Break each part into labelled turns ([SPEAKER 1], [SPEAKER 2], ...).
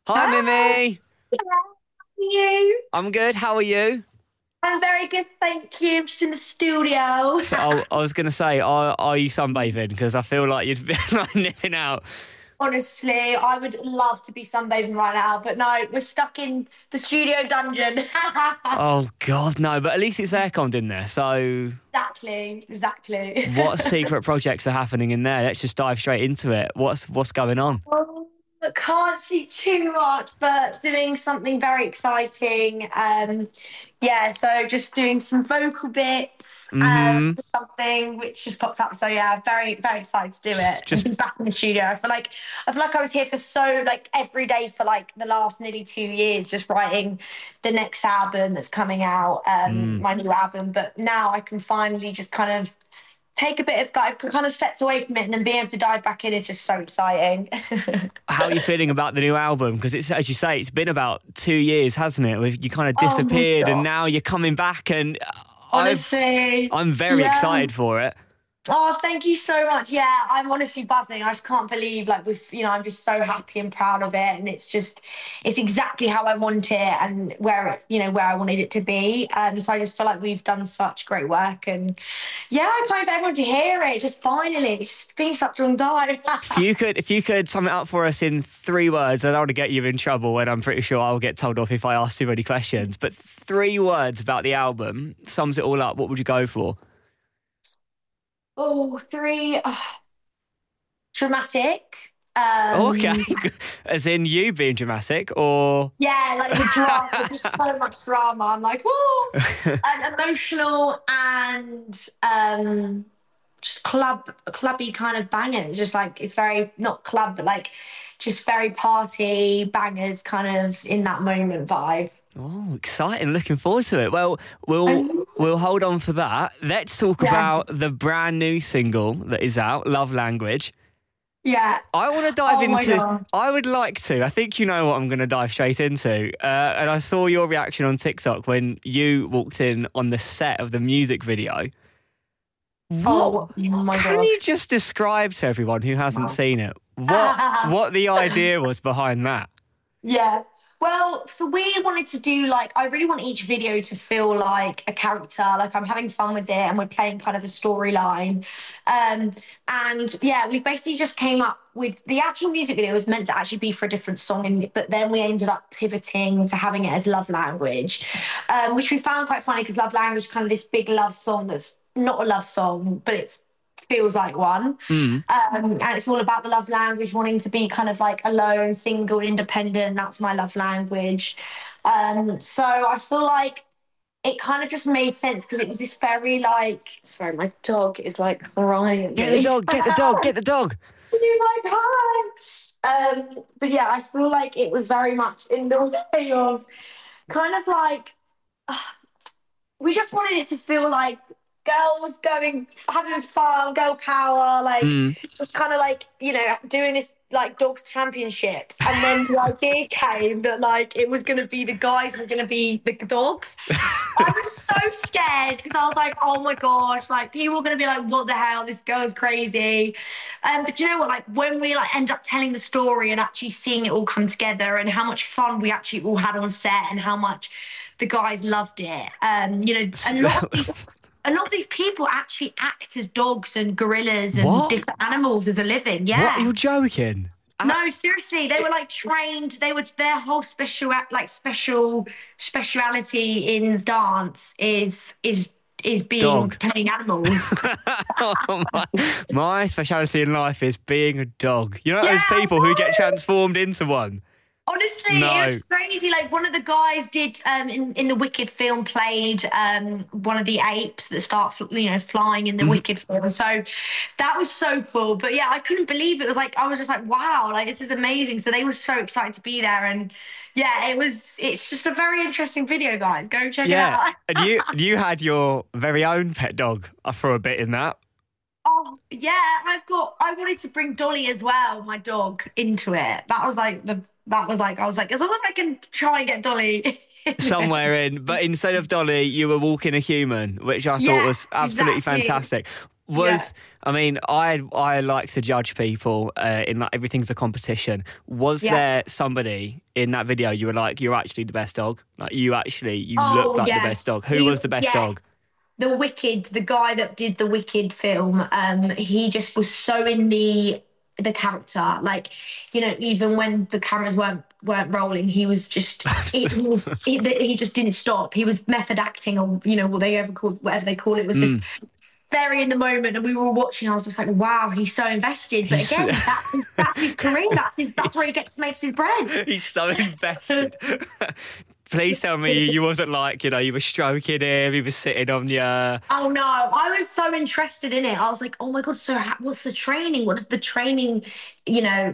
[SPEAKER 1] Hi,
[SPEAKER 2] Hi,
[SPEAKER 1] Mimi.
[SPEAKER 2] how are you?
[SPEAKER 1] I'm good. How are you?
[SPEAKER 2] I'm very good, thank you. I'm just in the studio.
[SPEAKER 1] So I was going to say, are you sunbathing? Because I feel like you'd be like nipping out.
[SPEAKER 2] Honestly, I would love to be sunbathing right now, but no, we're stuck in the studio dungeon.
[SPEAKER 1] Oh God, no! But at least it's airconned in there. So,
[SPEAKER 2] Exactly.
[SPEAKER 1] what secret projects are happening in there? Let's just dive straight into it. What's going on?
[SPEAKER 2] Can't see too much, but doing something very exciting. Yeah, so just doing some vocal bits
[SPEAKER 1] Mm-hmm.
[SPEAKER 2] for something which just popped up. So yeah, very, very excited to do it and
[SPEAKER 1] Just
[SPEAKER 2] be back in the studio. I feel like I was here for so like every day for like the last nearly 2 years, just writing the next album that's coming out,
[SPEAKER 1] mm.
[SPEAKER 2] my new album. But now I can finally just kind of take a bit of I've kind of stepped away from it and then being able to dive back in is just so exciting.
[SPEAKER 1] How are you feeling about the new album? Because it's, as you say, it's been about 2 years, hasn't it? You kind of
[SPEAKER 2] Oh my
[SPEAKER 1] disappeared, and
[SPEAKER 2] god.
[SPEAKER 1] now you're coming back, and
[SPEAKER 2] Honestly.
[SPEAKER 1] I'm very
[SPEAKER 2] Yeah.
[SPEAKER 1] excited for it.
[SPEAKER 2] Oh, thank you so much. Yeah, I'm honestly buzzing. I just can't believe like I'm just so happy and proud of it. And it's exactly how I want it and where I wanted it to be. So I just feel like we've done such great work and yeah, I kind of everyone to hear it. Just finally. It's just been such a long time.
[SPEAKER 1] If you could sum it up for us in 3 words, I don't want to get you in trouble, and I'm pretty sure I'll get told off if I ask too many questions. But 3 words about the album sums it all up. What would you go for?
[SPEAKER 2] Oh, three. Dramatic.
[SPEAKER 1] Oh, okay,
[SPEAKER 2] Um,
[SPEAKER 1] as in you being dramatic, or
[SPEAKER 2] Yeah, like the drama. There's just so much drama. I'm like, whoa, and emotional and just clubby kind of bangers. Just like it's very not club, but like just very party bangers kind of in that moment vibe.
[SPEAKER 1] oh, exciting! Looking forward to it. Well, we'll
[SPEAKER 2] Um,
[SPEAKER 1] we'll hold on for that. Let's talk
[SPEAKER 2] yeah,
[SPEAKER 1] about the brand new single that is out, "Love Language."
[SPEAKER 2] yeah.
[SPEAKER 1] I want to dive
[SPEAKER 2] Oh my
[SPEAKER 1] into.
[SPEAKER 2] God.
[SPEAKER 1] I would like to. I think you know what I'm going to dive straight into. And I saw your reaction on TikTok when you walked in on the set of the music video. What?
[SPEAKER 2] Oh my
[SPEAKER 1] Can
[SPEAKER 2] God.
[SPEAKER 1] you just describe to everyone who hasn't seen it what the idea was behind that?
[SPEAKER 2] Yeah. Well, so we wanted to do like, I really want each video to feel like a character, like I'm having fun with it and we're playing kind of a storyline. Um, and yeah, we basically just came up with the actual music video was meant to actually be for a different song, but then we ended up pivoting to having it as Love Language, which we found quite funny because Love Language is kind of this big love song that's not a love song, but it's feels like one.
[SPEAKER 1] Mm.
[SPEAKER 2] And it's all about the love language, wanting to be kind of like alone, single, independent. That's my love language. So I feel like it kind of just made sense because it was this very like, sorry, my dog is like crying at
[SPEAKER 1] Get the
[SPEAKER 2] me.
[SPEAKER 1] dog! Get the dog! Get the dog!
[SPEAKER 2] He's like, hi. But yeah, I feel like it was very much in the way of kind of like we just wanted it to feel like girls going having fun, girl power, like
[SPEAKER 1] Mm.
[SPEAKER 2] just kind of like doing this like dogs championships, and then the idea came that like it was going to be the guys were going to be the dogs. I was so scared because I was like, oh my gosh, like people are going to be like, what the hell, this girl's crazy. But you know what, like when we like end up telling the story and actually seeing it all come together and how much fun we actually all had on set and how much the guys loved it. A lot of these people actually act as dogs and gorillas and
[SPEAKER 1] What?
[SPEAKER 2] different animals as a living.
[SPEAKER 1] What?
[SPEAKER 2] Yeah.
[SPEAKER 1] You're joking?
[SPEAKER 2] No, seriously, they were like trained. They were their whole speciality in dance is being
[SPEAKER 1] Dog.
[SPEAKER 2] playing animals.
[SPEAKER 1] Oh, my speciality in life is being a dog. You know
[SPEAKER 2] Yeah,
[SPEAKER 1] those
[SPEAKER 2] I
[SPEAKER 1] people who get
[SPEAKER 2] know.
[SPEAKER 1] transformed into one?
[SPEAKER 2] Honestly, it was
[SPEAKER 1] No.
[SPEAKER 2] crazy. Like one of the guys did in the Wicked film played one of the apes that start flying in the
[SPEAKER 1] Mhm.
[SPEAKER 2] Wicked film. So that was so cool. But yeah, I couldn't believe it. It was like I was just like, wow, like this is amazing. So they were so excited to be there, and yeah, it's just a very interesting video, guys. Go check it
[SPEAKER 1] Yeah.
[SPEAKER 2] out.
[SPEAKER 1] And you had your very own pet dog for a bit in that.
[SPEAKER 2] Oh yeah, I wanted to bring Dolly as well, my dog, into it. I was like, as long as I can try and get Dolly in it.
[SPEAKER 1] Somewhere in, but instead of Dolly, you were walking a human, which I thought
[SPEAKER 2] Yeah,
[SPEAKER 1] was absolutely
[SPEAKER 2] exactly.
[SPEAKER 1] fantastic.
[SPEAKER 2] Yeah.
[SPEAKER 1] I mean, I like to judge people in like everything's a competition. Was
[SPEAKER 2] Yeah.
[SPEAKER 1] there somebody in that video you were like, you're actually the best dog? Like you look
[SPEAKER 2] Oh
[SPEAKER 1] like the best dog.
[SPEAKER 2] yes,
[SPEAKER 1] Who was the best dog?
[SPEAKER 2] yes. The Wicked, the guy that did the Wicked film, he just was so in the character. Like, even when the cameras weren't rolling, he was just he just didn't stop. He was method acting, or whatever they call it, was just
[SPEAKER 1] Mm.
[SPEAKER 2] very in the moment. And we were all watching. I was just like, wow, he's so invested. But
[SPEAKER 1] He's-
[SPEAKER 2] again, that's his career. That's where he makes his bread.
[SPEAKER 1] He's so invested. Please tell me you wasn't like, you were stroking him, he was sitting on you.
[SPEAKER 2] Oh no, I was so interested in it. I was like, oh my God, so what's the training? What does the training, you know,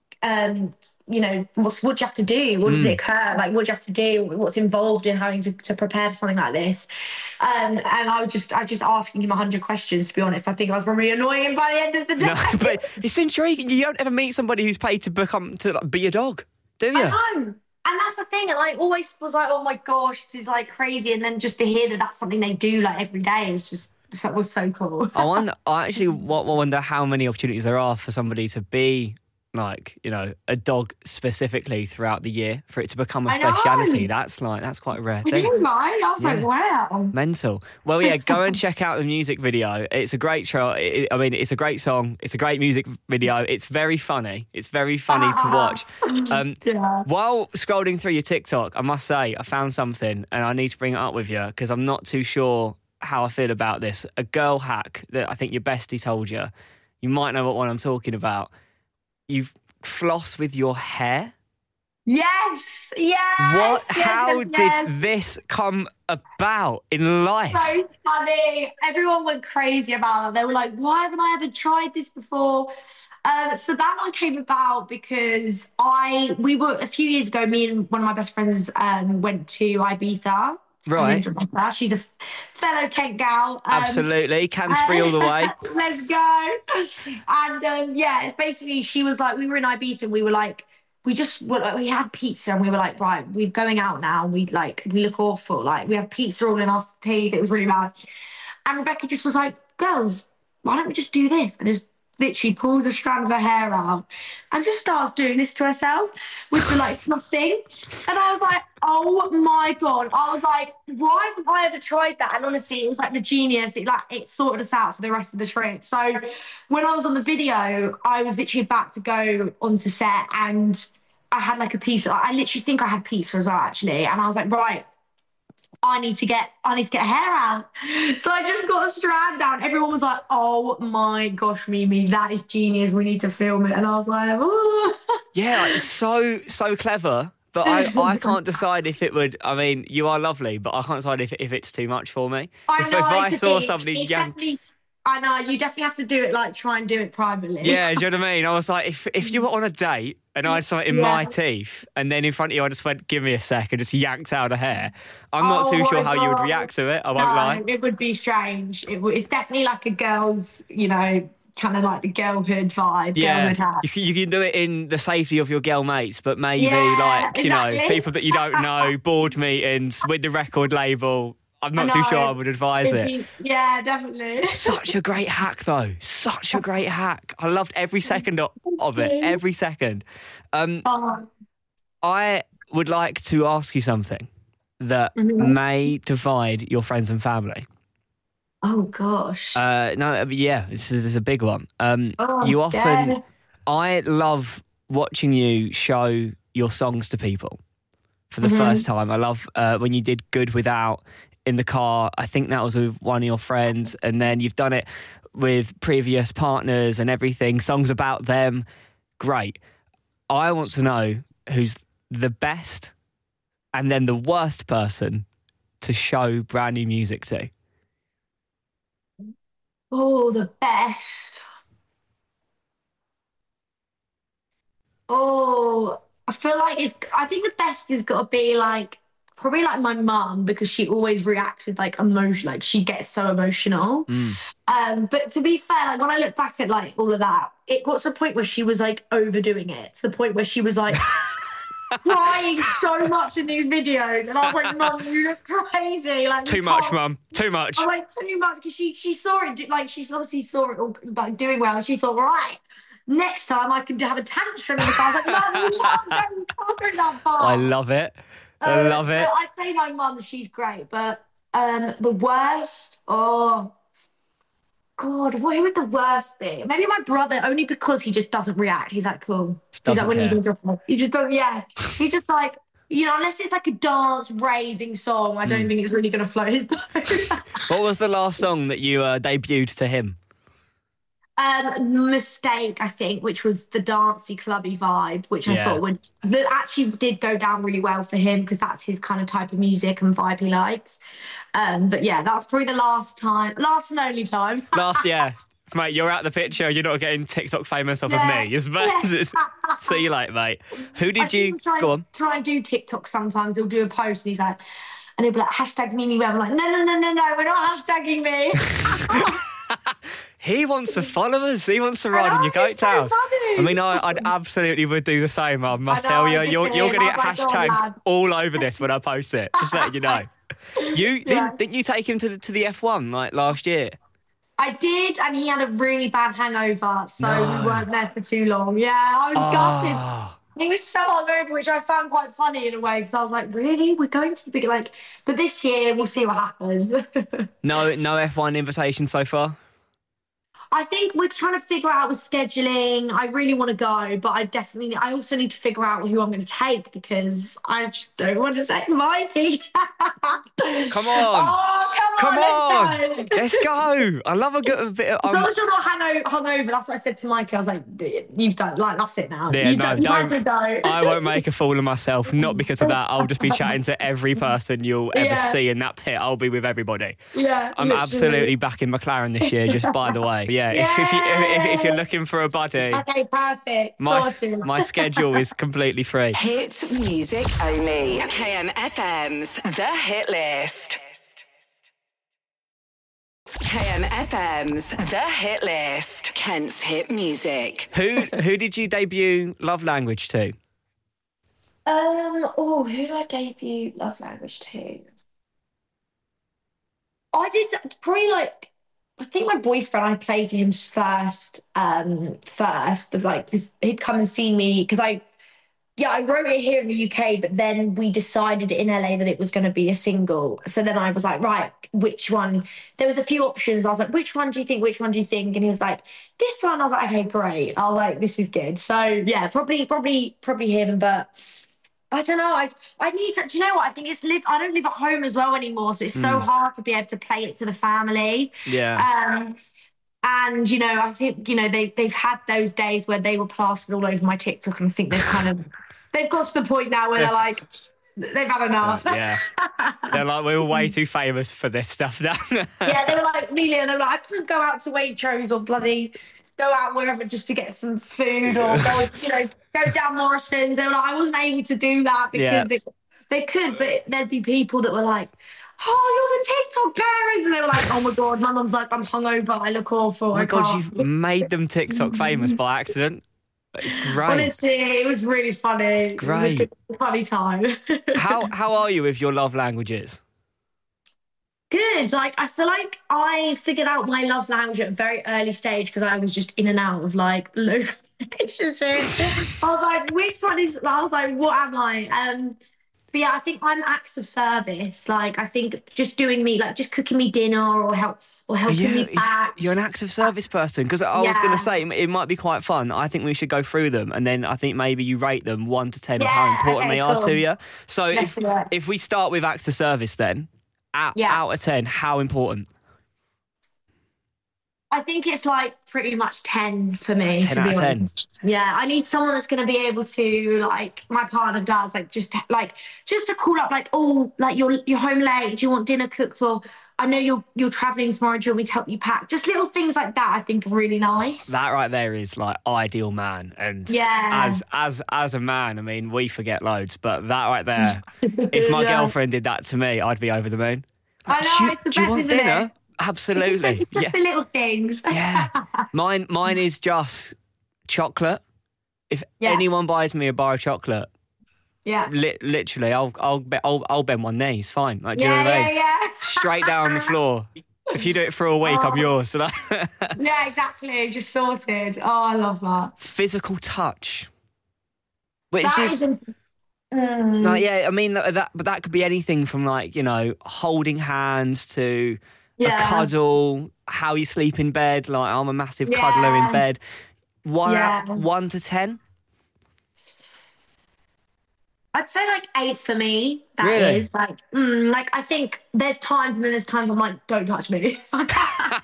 [SPEAKER 2] what do you have to do? What does it occur? Like, what do you have to do? What's involved in having to prepare for something like this? And I was just asking him 100 questions, to be honest. I think I was probably annoying him by the end of the day.
[SPEAKER 1] No, but it's intriguing. You don't ever meet somebody who's paid to be a dog, do you?
[SPEAKER 2] I know. And that's the thing. And I always was like, oh my gosh, this is like crazy. And then just to hear that that's something they do like every day is just, that was so cool.
[SPEAKER 1] I actually wonder how many opportunities there are for somebody to be like, a dog specifically throughout the year for it to become a
[SPEAKER 2] I know.
[SPEAKER 1] speciality. That's quite a rare
[SPEAKER 2] I
[SPEAKER 1] thing.
[SPEAKER 2] know, right? I was like, wow.
[SPEAKER 1] Mental. Well, yeah, go and check out the music video. It's a great show. It's a great song. It's a great music video. It's very funny. It's very funny to watch.
[SPEAKER 2] Yeah.
[SPEAKER 1] While scrolling through your TikTok, I must say I found something and I need to bring it up with you because I'm not too sure how I feel about this. A girl hack that I think your bestie told you. You might know what one I'm talking about. You've floss with your hair.
[SPEAKER 2] Yes.
[SPEAKER 1] What?
[SPEAKER 2] Yes,
[SPEAKER 1] How
[SPEAKER 2] yes.
[SPEAKER 1] did this come about in life?
[SPEAKER 2] So funny. Everyone went crazy about it. They were like, why haven't I ever tried this before? So that one came about because we were a few years ago, me and one of my best friends went to Ibiza.
[SPEAKER 1] Right.
[SPEAKER 2] She's a fellow Kent gal.
[SPEAKER 1] Absolutely. Canterbury all the way.
[SPEAKER 2] Let's go. And basically she was like, we were in Ibiza and we were like, we had pizza and we were like, right, we're going out now. We look awful. Like we have pizza all in our teeth. It was really bad. And Rebecca just was like, girls, why don't we just do this? And just literally pulls a strand of her hair out and just starts doing this to herself with the flossing. And I was like, oh my God. I was like, why haven't I ever tried that? And honestly, it was like the genius. It sorted us out for the rest of the trip. So when I was on the video, I was literally about to go onto set and I had like a pizza. I literally think I had pizza as well, actually. And I was like, right, I need to get hair out. So I just got the strand down. Everyone was like, oh my gosh, Mimi, that is genius. We need to film it. And I was like, oh.
[SPEAKER 1] Yeah, it's so clever. But I can't decide if it would. I mean, you are lovely, but I can't decide if it's too much for me.
[SPEAKER 2] I know,
[SPEAKER 1] if I
[SPEAKER 2] it's
[SPEAKER 1] saw
[SPEAKER 2] big.
[SPEAKER 1] somebody
[SPEAKER 2] It's
[SPEAKER 1] young.
[SPEAKER 2] definitely, I know, you definitely have to do it, try and do it privately.
[SPEAKER 1] Yeah, do you know what I mean? I was like, if you were on a date and I had something in my teeth and then in front of you I just went, give me a sec and just yanked out a hair, I'm not too sure how you would react to it. I won't lie.
[SPEAKER 2] It would be strange. It's definitely like a girl's, kind of like the girlhood vibe.
[SPEAKER 1] Yeah,
[SPEAKER 2] girlhood hat.
[SPEAKER 1] you can do it in the safety of your girl mates, but maybe
[SPEAKER 2] exactly.
[SPEAKER 1] people that you don't know, board meetings with the record label. I'm not too sure I would advise it.
[SPEAKER 2] Yeah, definitely.
[SPEAKER 1] Such a great hack, though. Such a great hack. I loved every second of it. Every second. I would like to ask you something that may divide your friends and family.
[SPEAKER 2] Oh, gosh.
[SPEAKER 1] This is a big one.
[SPEAKER 2] I'm
[SPEAKER 1] you
[SPEAKER 2] scared.
[SPEAKER 1] often... I love watching you show your songs to people for the first time. I love when you did Good Without in the car. I think that was with one of your friends, and then you've done it with previous partners and everything, songs about them. Great. I want to know who's the best and then the worst person to show brand new music to.
[SPEAKER 2] Oh, the best. Oh, I feel like I think the best has got to be probably my mum, because she always reacts with emotion, she gets so emotional. But to be fair, when I look back at all of that, it got to the point where she was overdoing it, to the point where she was crying so much in these videos, and I was like, Mum, you look crazy. Like,
[SPEAKER 1] Too much, Mum. Too much.
[SPEAKER 2] I'm like, too much, because she saw it, like, she obviously saw it all, like, doing well, and she thought, right, next time I can have a tantrum in the car. I was like, Mum, you can't go that far.
[SPEAKER 1] I love it. I love it.
[SPEAKER 2] I'd say my mum, she's great, but the worst, oh God, what would the worst be? Maybe my brother, only because he just doesn't react. He's like, cool. He's like, what are you doing? He just doesn't, yeah. He's just like, unless it's like a dance raving song, I don't think it's really going to float his boat.
[SPEAKER 1] What was the last song that you debuted to him?
[SPEAKER 2] Mistake, I think, which was the dancey clubby vibe, which I thought that actually did go down really well for him, because that's his kind of type of music and vibe he likes. But yeah, that's probably the last and only time.
[SPEAKER 1] Yeah. Mate, you're out the picture. You're not getting TikTok famous off of me. See you later, mate. Who did you... Go on.
[SPEAKER 2] Try and do TikTok sometimes. He'll do a post and he's like... And he'll be like, hashtag Mimi Webb. I'm like, no, we're not hashtagging me.
[SPEAKER 1] He wants to follow us. He wants to ride in your coattails. So I mean, I'd absolutely would do the same. I must tell you. You're going to get hashtagged all over this when I post it. Just letting you know. Didn't you take him to the F1 like last year?
[SPEAKER 2] I did, and he had a really bad hangover, so we weren't there for too long. Yeah, I was gutted. He was so hungover, which I found quite funny in a way, because I was like, really? We're going to the big, like, but this year we'll see what happens.
[SPEAKER 1] No F1 invitation so far?
[SPEAKER 2] I think we're trying to figure out with scheduling. I really want to go, but I also need to figure out who I'm going to take, because I just don't want to say Mikey.
[SPEAKER 1] Come on.
[SPEAKER 2] Oh, come on.
[SPEAKER 1] Let's go. I love a bit of...
[SPEAKER 2] As long as you're not hungover, that's what I said to Mikey. I was like, you've done, like, that's it now.
[SPEAKER 1] Yeah,
[SPEAKER 2] don't.
[SPEAKER 1] I won't make a fool of myself, not because of that. I'll just be chatting to every person you'll ever see in that pit. I'll be with everybody.
[SPEAKER 2] Yeah,
[SPEAKER 1] I'm absolutely backing McLaren this year, just by the way. Yeah, if you're looking for a buddy.
[SPEAKER 2] Okay, perfect.
[SPEAKER 1] My schedule is completely free.
[SPEAKER 3] Hit music only. KMFM's The Hit List. KMFM's The Hit List. Kent's hit music.
[SPEAKER 1] Who did you debut Love Language to?
[SPEAKER 2] Who did I debut Love Language to? I did probably I think my boyfriend, I played to him first, because he'd come and see me, because I wrote it here in the UK, but then we decided in LA that it was going to be a single. So then I was like, right, which one? There was a few options. I was like, which one do you think? Which one do you think? And he was like, this one. I was like, okay, great. I was like, this is good. So yeah, probably him, but I don't know. I need to. Do you know what? I think I don't live at home as well anymore, so it's so hard to be able to play it to the family.
[SPEAKER 1] Yeah.
[SPEAKER 2] And I think they've had those days where they were plastered all over my TikTok, and I think they've got to the point now where they're like, they've had enough.
[SPEAKER 1] Yeah. They're like, we're way too famous for this stuff now.
[SPEAKER 2] Yeah, they were like, Amelia, they were like, I couldn't go out to Waitrose or bloody go out wherever just to get some food, or go down Morrison's. They were like, I wasn't able to do that because they could, but there'd be people that were like, oh, you're the TikTok parents. And they were like, oh my God, my mum's like, I'm hungover, I look awful.
[SPEAKER 1] Oh my God, you've made them TikTok famous by accident. It's great.
[SPEAKER 2] Honestly, it was really funny.
[SPEAKER 1] It's great.
[SPEAKER 2] It was a funny time.
[SPEAKER 1] How are you with your love languages?
[SPEAKER 2] Good. I feel like I figured out my love language at a very early stage, because I was just in and out of loads of relationships. I was like, which one is... I was like, what am I? But yeah, I think I'm acts of service. I think just doing me, just cooking me dinner or helping me pack.
[SPEAKER 1] You're an acts of service person, because I was going to say it might be quite fun. I think we should go through them, and then I think maybe you rate them 1 to 10 of how important they are to you. So if we start with acts of service, then out of 10, how important?
[SPEAKER 2] I think it's pretty much 10 for me,
[SPEAKER 1] 10
[SPEAKER 2] to be
[SPEAKER 1] out of 10.
[SPEAKER 2] honest. Yeah, I need someone that's going to be able to, my partner does, just to call up, you're home late, do you want dinner cooked, or I know you're travelling tomorrow, do you want me to help you pack? Just little things like that I think are really nice.
[SPEAKER 1] That right there is ideal man. And as a man, I mean, we forget loads, but that right there, if my girlfriend did that to me, I'd be over the moon.
[SPEAKER 2] I know, it's the best, isn't it?
[SPEAKER 1] Absolutely.
[SPEAKER 2] It's just the little things.
[SPEAKER 1] Yeah. Mine is just chocolate. If anyone buys me a bar of chocolate,
[SPEAKER 2] Yeah.
[SPEAKER 1] Literally, I'll bend one knee. It's fine. Like, do you know
[SPEAKER 2] Yeah,
[SPEAKER 1] what I mean?
[SPEAKER 2] yeah.
[SPEAKER 1] Straight down on the floor. If you do it for a week, I'm yours. So
[SPEAKER 2] Yeah, exactly. Just sorted. Oh, I love that.
[SPEAKER 1] physical touch, which
[SPEAKER 2] That
[SPEAKER 1] is
[SPEAKER 2] isn't.
[SPEAKER 1] like, yeah. I mean but that could be anything from like, you know, holding hands to a
[SPEAKER 2] Yeah.
[SPEAKER 1] cuddle, how you sleep in bed. Like, I'm a massive cuddler in
[SPEAKER 2] Yeah.
[SPEAKER 1] bed.
[SPEAKER 2] Yeah.
[SPEAKER 1] 1 to 10.
[SPEAKER 2] I'd say like 8 for me. That is
[SPEAKER 1] Really?
[SPEAKER 2] like I think there's times and then there's times I'm like, don't touch me. So like,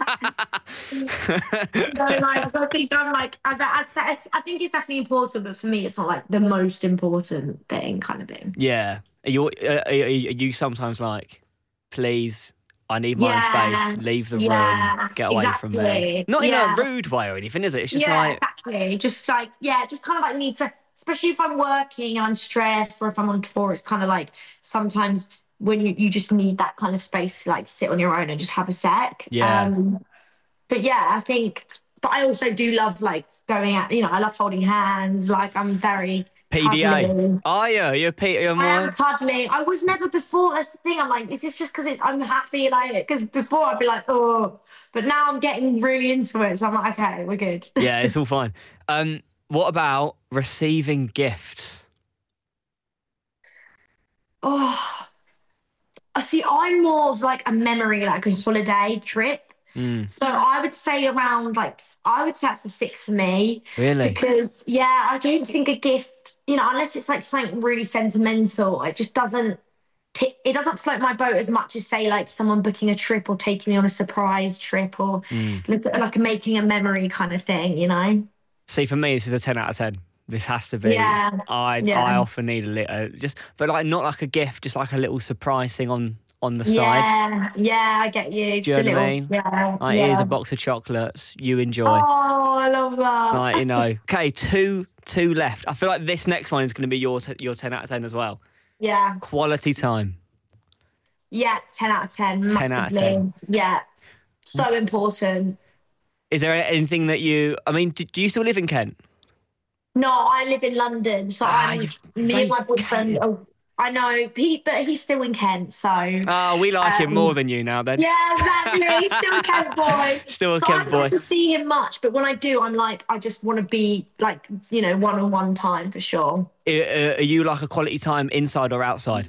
[SPEAKER 2] so I think I'm like, I think it's definitely important, but for me, it's not like the most important thing, kind of thing.
[SPEAKER 1] Yeah. Are you sometimes like, please, I need my own
[SPEAKER 2] Yeah.
[SPEAKER 1] space, leave the room,
[SPEAKER 2] Yeah.
[SPEAKER 1] get away from me.
[SPEAKER 2] Exactly.
[SPEAKER 1] Not in
[SPEAKER 2] Yeah.
[SPEAKER 1] a rude way or anything, is it? It's just
[SPEAKER 2] Yeah,
[SPEAKER 1] like,
[SPEAKER 2] exactly. Just like, yeah, just kind of like need to, especially if I'm working and I'm stressed or if I'm on tour, it's kind of like sometimes when you just need that kind of space to like sit on your own and just have a sec.
[SPEAKER 1] Yeah.
[SPEAKER 2] But yeah, I think, but I also do love like going out, I love holding hands. Like I'm very
[SPEAKER 1] PDA.
[SPEAKER 2] cuddly.
[SPEAKER 1] Are you? You're Peter
[SPEAKER 2] I am
[SPEAKER 1] more?
[SPEAKER 2] cuddly. I was never before. That's the thing. I'm like, is this just because I'm happy? Like, because before I'd be like, oh, but now I'm getting really into it. So I'm like, okay, we're good.
[SPEAKER 1] Yeah, it's all fine. What about receiving gifts?
[SPEAKER 2] Oh, I see. I'm more of like a memory, like a holiday trip. So I would say around like, I would say that's a 6 for me.
[SPEAKER 1] Really?
[SPEAKER 2] Because yeah, I don't think a gift, unless it's like something really sentimental, it just doesn't. It doesn't float my boat as much as say like someone booking a trip or taking me on a surprise trip or like making a memory kind of thing.
[SPEAKER 1] See, for me, this is a 10 out of 10. This has to be.
[SPEAKER 2] Yeah.
[SPEAKER 1] I
[SPEAKER 2] Yeah.
[SPEAKER 1] often need a little, but like not like a gift, just like a little surprise thing on the side.
[SPEAKER 2] Yeah, I get you.
[SPEAKER 1] Do you
[SPEAKER 2] Just
[SPEAKER 1] know
[SPEAKER 2] a
[SPEAKER 1] what I
[SPEAKER 2] little,
[SPEAKER 1] mean?
[SPEAKER 2] yeah,
[SPEAKER 1] Like,
[SPEAKER 2] yeah.
[SPEAKER 1] here's a box of chocolates. You enjoy.
[SPEAKER 2] Oh, I love that.
[SPEAKER 1] Like, Okay, two left. I feel like this next one is going to be your 10 out of 10 as well.
[SPEAKER 2] Yeah,
[SPEAKER 1] Quality time.
[SPEAKER 2] yeah, 10 out of 10,
[SPEAKER 1] 10 out of
[SPEAKER 2] massively.
[SPEAKER 1] 10.
[SPEAKER 2] Yeah, so important.
[SPEAKER 1] Is there anything that do you still live in Kent?
[SPEAKER 2] No, I live in London, so me and my boyfriend.
[SPEAKER 1] vacated.
[SPEAKER 2] Oh, I know, but he's still in Kent, so.
[SPEAKER 1] Oh, we like him more than you now, then.
[SPEAKER 2] Yeah, exactly. He's still a Kent boy.
[SPEAKER 1] Still a
[SPEAKER 2] so
[SPEAKER 1] Kent
[SPEAKER 2] I don't
[SPEAKER 1] boy.
[SPEAKER 2] get to see him much, but when I do, I'm like, I just want to be like, one-on-one time for sure.
[SPEAKER 1] Are you like a quality time inside or outside?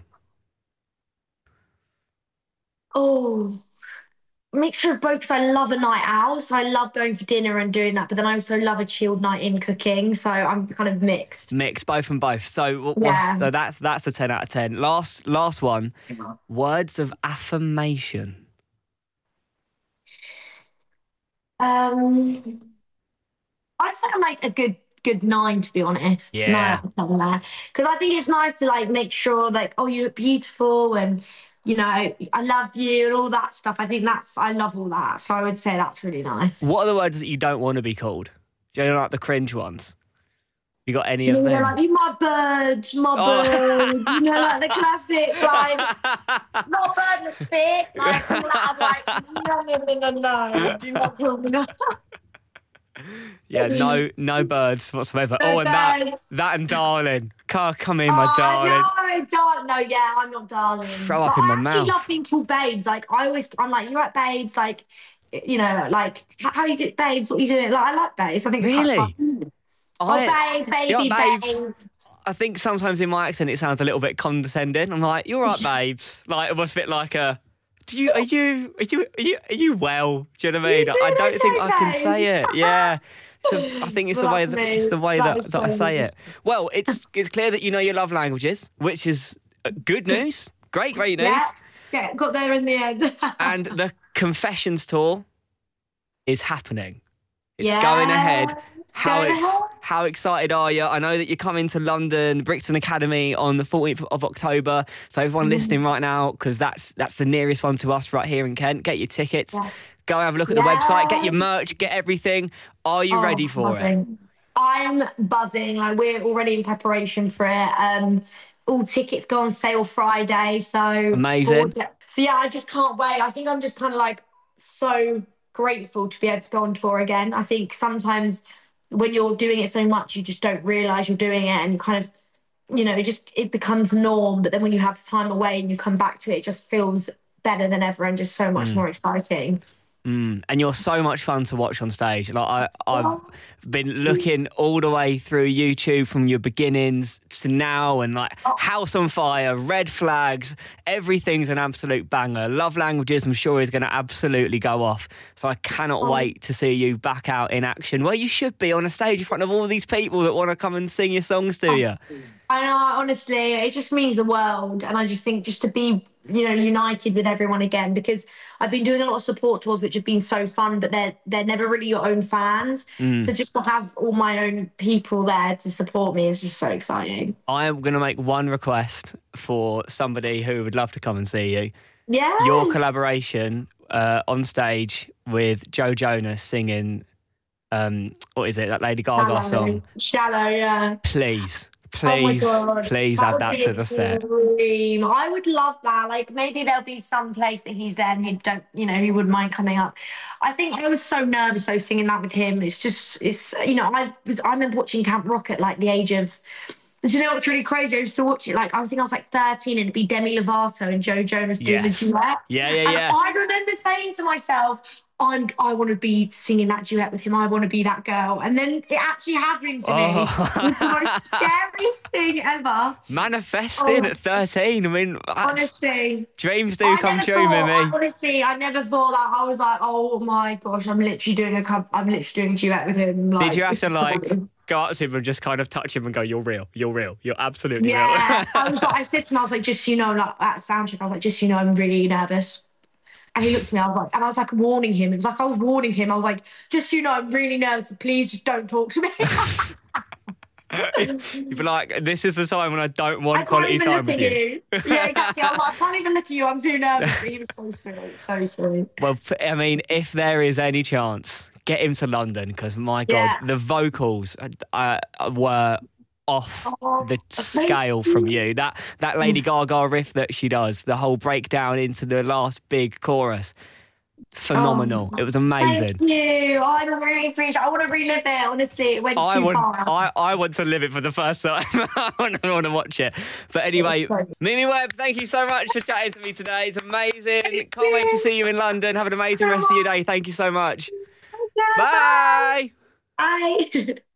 [SPEAKER 2] Oh, mixture of both because I love a night out, so I love going for dinner and doing that, but then I also love a chilled night in cooking, so I'm kind of mixed.
[SPEAKER 1] Mix, both and both. So,
[SPEAKER 2] Yeah.
[SPEAKER 1] so that's a 10 out of 10. Last one, words of affirmation.
[SPEAKER 2] I'd say I'm like a good 9, to be honest.
[SPEAKER 1] Yeah.
[SPEAKER 2] 9 out of 10 there. Because I think it's nice to like make sure like, oh, you look beautiful and I love you and all that stuff. I think I love all that. So I would say that's really nice.
[SPEAKER 1] What are the words that you don't want to be called? Do you know, like the cringe ones? You got any of them?
[SPEAKER 2] Like, you my bird, like the classic, like, my bird looks fit. Like, all that. I'm like, no, do not call me that.
[SPEAKER 1] Yeah, no birds whatsoever.
[SPEAKER 2] No
[SPEAKER 1] and that
[SPEAKER 2] birds.
[SPEAKER 1] and darling. Come in, my darling.
[SPEAKER 2] No, darling. No, yeah, I'm not darling.
[SPEAKER 1] Throw up
[SPEAKER 2] But
[SPEAKER 1] in my
[SPEAKER 2] I actually
[SPEAKER 1] mouth.
[SPEAKER 2] love being called babes. Like, I'm like, you're right, babes. Like, like, how you do, babes? What are you doing? Like, I like babes. I think it's
[SPEAKER 1] Really?
[SPEAKER 2] quite fun. Babe, baby,
[SPEAKER 1] Yeah, babes.
[SPEAKER 2] babe.
[SPEAKER 1] I think sometimes in my accent it sounds a little bit condescending. I'm like, you're right, babes. Like, almost a bit like a. Are you well? Do you know what I mean?
[SPEAKER 2] You
[SPEAKER 1] I don't
[SPEAKER 2] doing
[SPEAKER 1] think
[SPEAKER 2] okay,
[SPEAKER 1] I can
[SPEAKER 2] babes?
[SPEAKER 1] say it. Yeah. So I think it's
[SPEAKER 2] Well,
[SPEAKER 1] the way
[SPEAKER 2] that's
[SPEAKER 1] that
[SPEAKER 2] me.
[SPEAKER 1] it's the way
[SPEAKER 2] That
[SPEAKER 1] that,
[SPEAKER 2] is
[SPEAKER 1] that I
[SPEAKER 2] so
[SPEAKER 1] say
[SPEAKER 2] me.
[SPEAKER 1] it. Well, it's clear that you know your love languages, which is good news. Great news.
[SPEAKER 2] Yeah, got there in the end.
[SPEAKER 1] And the Confessions tour is happening. It's
[SPEAKER 2] Yeah,
[SPEAKER 1] going ahead.
[SPEAKER 2] it's going ahead.
[SPEAKER 1] How excited are you? I know that you're coming to London, Brixton Academy on the 14th of October. So everyone listening right now, because that's the nearest one to us right here in Kent, get your tickets.
[SPEAKER 2] Yeah.
[SPEAKER 1] Go have a look at the website, get your
[SPEAKER 2] Yes.
[SPEAKER 1] merch, get everything. Are you ready for it?
[SPEAKER 2] buzzing. I'm buzzing. Like, we're already in preparation for it. All tickets go on sale Friday. So
[SPEAKER 1] Amazing.
[SPEAKER 2] So yeah, I just can't wait. I think I'm just kind of like so grateful to be able to go on tour again. I think sometimes when you're doing it so much, you just don't realise you're doing it, and you kind of it becomes norm. But then when you have time away and you come back to it, it just feels better than ever and just so much more exciting.
[SPEAKER 1] And you're so much fun to watch on stage. Like I've been looking all the way through YouTube from your beginnings to now, and like House on Fire, Red Flags, everything's an absolute banger. Love Languages, I'm sure, is going to absolutely go off. So I cannot wait to see you back out in action. Well, you should be on a stage in front of all these people that want to come and sing your songs to you.
[SPEAKER 2] I know, honestly, it just means the world. And I just think just to be, united with everyone again, because I've been doing a lot of support tours, which have been so fun, but they're never really your own fans. So just to have all my own people there to support me is just so exciting.
[SPEAKER 1] I am going to make one request for somebody who would love to come and see you.
[SPEAKER 2] Yes.
[SPEAKER 1] Your collaboration on stage with Joe Jonas singing, what is it, that Lady Gaga song?
[SPEAKER 2] Shallow, yeah.
[SPEAKER 1] Please
[SPEAKER 2] Oh
[SPEAKER 1] add that to the set.
[SPEAKER 2] Dream. I would love that. Like maybe there'll be some place that he's there and he wouldn't mind coming up. I think I was so nervous though singing that with him. I remember watching Camp Rock at like the age of. Do you know what's really crazy? I used to watch it. Like I was like 13, and it'd be Demi Lovato and Joe Jonas doing the duet.
[SPEAKER 1] Yeah.
[SPEAKER 2] And I remember saying to myself, I want to be singing that duet with him. I want to be that girl. And then it actually happened to me. It's the most scariest thing ever.
[SPEAKER 1] Manifesting at 13. I mean,
[SPEAKER 2] honestly,
[SPEAKER 1] dreams do come true, Mimi.
[SPEAKER 2] Honestly, I never thought that. I was like, oh my gosh, I'm literally doing a duet with him. Like,
[SPEAKER 1] did you have to go up to him and just kind of touch him and go, you're real, you're absolutely real?
[SPEAKER 2] Yeah. I said to him, I was like, just like at soundcheck, I was like, just I'm really nervous. And he looked at me, I was like warning him. It was like I was warning him. I was like, just I'm really nervous. Please just don't talk to me.
[SPEAKER 1] You'd be like, this is the time when I don't want quality time with you.
[SPEAKER 2] Yeah, exactly. I was like, I can't even look at you. I'm too nervous. But he was so sweet, so sweet.
[SPEAKER 1] Well, I mean, if there is any chance, get him to London, because my God, the vocals were off the scale from you. That Lady Gaga riff that she does, the whole breakdown into the last big chorus, phenomenal. It was amazing.
[SPEAKER 2] Thank you. I really appreciate it. I want to relive it. Honestly, it went too far.
[SPEAKER 1] I want to live it for the first time. I want to watch it. But anyway, Mimi Webb, thank you so much for chatting to me today. It's amazing. Can't wait to see you in London. Have an amazing rest of your day. Thank you so much. Bye.
[SPEAKER 2] Bye.